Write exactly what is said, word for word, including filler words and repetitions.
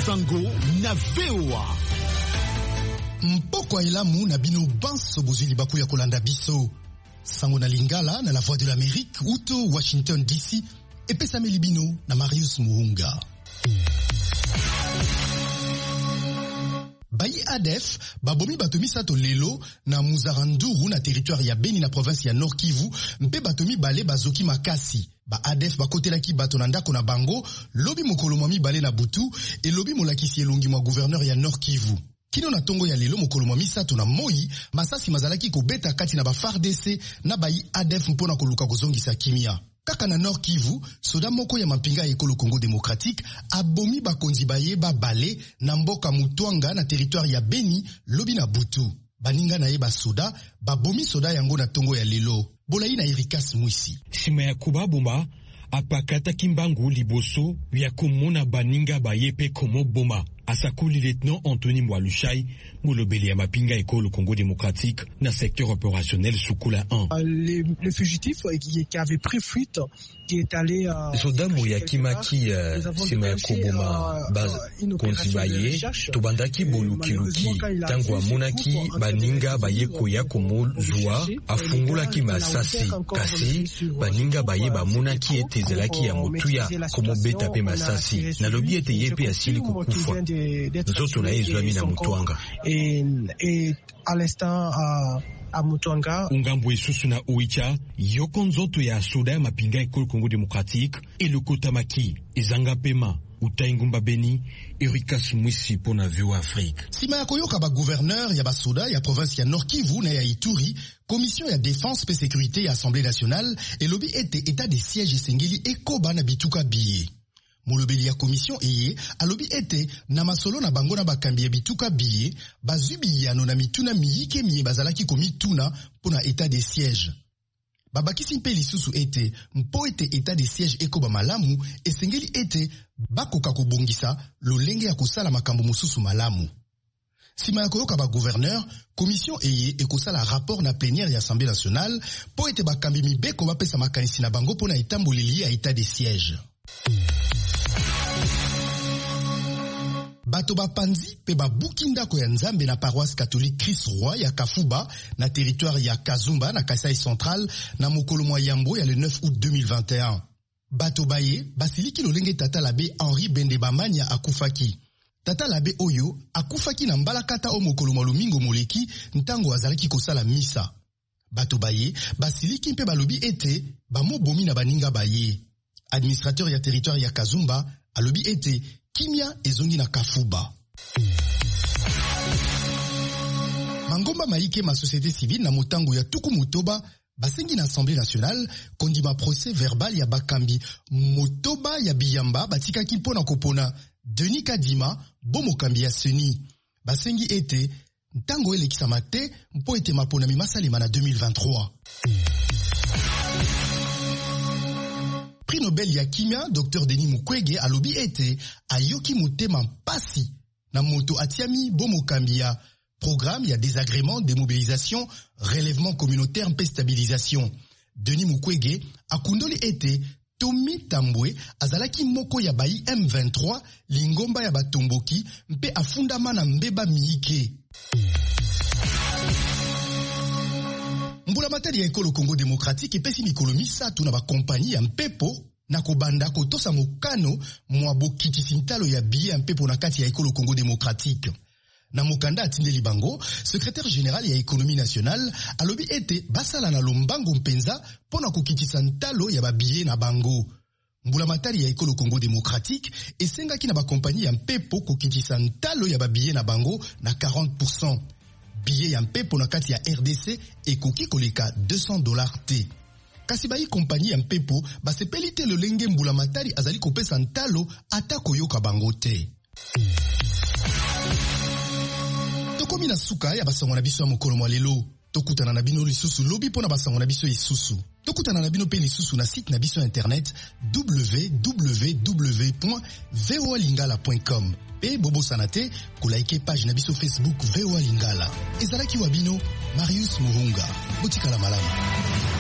Sango na V O A. Mpoko elamu na bino banso bozili baku ya kolanda biso. Sango na Lingala na la Voix de l'Amérique uto Washington D C epesame libino na Marius Muhunga. Bayi A D F babomi batomi sato lelo na Muzaranduru na territoire ya Beni na province ya Nord Kivu mpe batomi bale bazoki makasi. Ba A D F bakotelaki bato na ndako na bango lobi mokolo mwami bale na butu e lobi molakisi elongi mwa gouverneur ya Nord Kivu. Kino na tongo ya lelo mokolo mwami sato na moi masasi mazalaki kobeta kati na ba F A R D C na bayi A D F mpona koluka kozongisa kimia. Kaka na Nord Kivu, soda moko ya mapinga ya ekolo Congo Démocratique abomi bakonzi baye ba bale na mboka Mutwanga na territoire ya Beni lobi na butu. Baninga na ye ba soda babomi soda yango na tongo ya lelo. Bolai na Erikas Mwisi. Sima ya kubabuma apakata kimbangu liboso ya komona baninga baye pe komo boma. Asakuli lieutenant Anthony Mwalushai, Moulobeli ya mapinga ekolo Congo Démocratique, na secteur opérationnel Soukula un. Les, les fugitifs qui, qui avaient pris fuite, qui est allé... Euh, Soda Mouyakimaki, Sima Koboma, Baz, Konzibaye, Tobandaki Bolukiluki, Tangwa Monaki, Baninga Baye Koya Komo Zua, Afungulaki Masasi, Kasi, Baninga Baye Bamunaki et Tezelaki ya Motuya, Komo Beta Pe Masasi, Nalobi ete yepe asili kukufwa. Zoto na ezwami na Mutwanga. Et, et à l'instant, à, à Mutwanga. Ungambo esusu na Oicha, yoko nzoto ya soda ya mapinga ekolo Congo Démocratique, et le Kotamaki, Ezanga Pema, Utaingumba Beni, Erikas Mwisi pona V O A Afrique. Sima ya koyoka ba gouverneur ya basoda ya province ya Nord Kivu na ya Ituri, commission ya défense pe sécurité ya Assemblée nationale, et lobi ete état de siège esengeli ekoba na bituka biye. Molobeli ya commission eye alobi ete na masolo na bango na bakambi ya bituka biye bazubi yano na mituna miyike miye bazalaki komituna pona état de siège. Babakisi mpe lisusu ete mpo ete état de siège ekoba malamu esengeli ete bakoka kobongisa lolenge ya kosala makambo mosusu malamu. Sima ya koyoka ba gouverneur, commission eye ekosala rapport na plénière ya Assemblée nationale po ete bakambi mibeko bapesa makanisi na bango pona etamboleli ya état de siège. Bato bapanzi pe babuki ndako ya Nzambe na paroisse catholique Christ Roi ya Kafuba na territoire ya Kazumba na Kasai Central na mokolo mwa yambo ya le neuf août deux mille vingt et un. Bato baye basiliki lolenge tata l'abbé Henri Bendebamanya akufaki. Tata l'abbé oyo akufaki na mbalakata o mokolo mwa lomingo moleki ntango azalaki kosala misa. Bato baye basiliki mpe balobi ete bamobomi na baninga baye. Administrateur ya territoire ya Kazumba alobi ete kimia ezongi na Kafuba. Mangomba maike ma société civile na motango ya tuku motoba basengi na Assemblée nationale kondima procès verbal ya bakambi motoba ya biyamba batika kipona kopona Denis Kadima bomokambi ya Seni. Basengi ete ntango elekisa mate mpo ete mapona mimasalema na deux mille vingt-trois. Prix Nobel ya kimia Docteur Denis Mukwege alobi ete ayoki motema mpasi na moto atiami bomokambi ya programme ya désagrément, démobilisation, relèvement communautaire mpe stabilisation. Denis Mukwege akundoli ete Tomi Tambwe azalaki moko ya bayi M vingt-trois lingomba ya batomboki mpe afundama na mbeba miike. Mbula matari ya ekolo Congo Démocratique epesi mikolo misato na bakompani ya mpepo na kobanda kotosa mokano mwa bokitisi ntalo ya biye mpepo na kati ya ekolo Congo Démocratique. Na mokanda atindeli bango, secrétaire général ya économie nationale alobi ete basala na lombango mpenza pona kokitisa ntalo ya babiye na bango. Mbula matari ya ekolo Congo Démocratique esengaki na bakompani ya mpepo kokitisa ntalo ya babiye na bango na quarante pour cent. Biye ya mpepo na kati ya R D C ekoki koleka deux cents dollars te. Kasi bayi kompani ya mpepo basepeli te lolenge mbula matari azali kopesa ntalo ata koyoka bango te. Tokomi na suka ya basango na biso ya mokolo mwa lelo. Tokutana na bino lisusu lobi pona basango na biso isusu. Tokutana na bino pe lisusu na site na biso internet w w w point v o a lingala point com. Pe bobo sanate kulaike page na biso Facebook V O A Lingala. Ezalaki wa bino Marius Muhunga. Botikala malamu.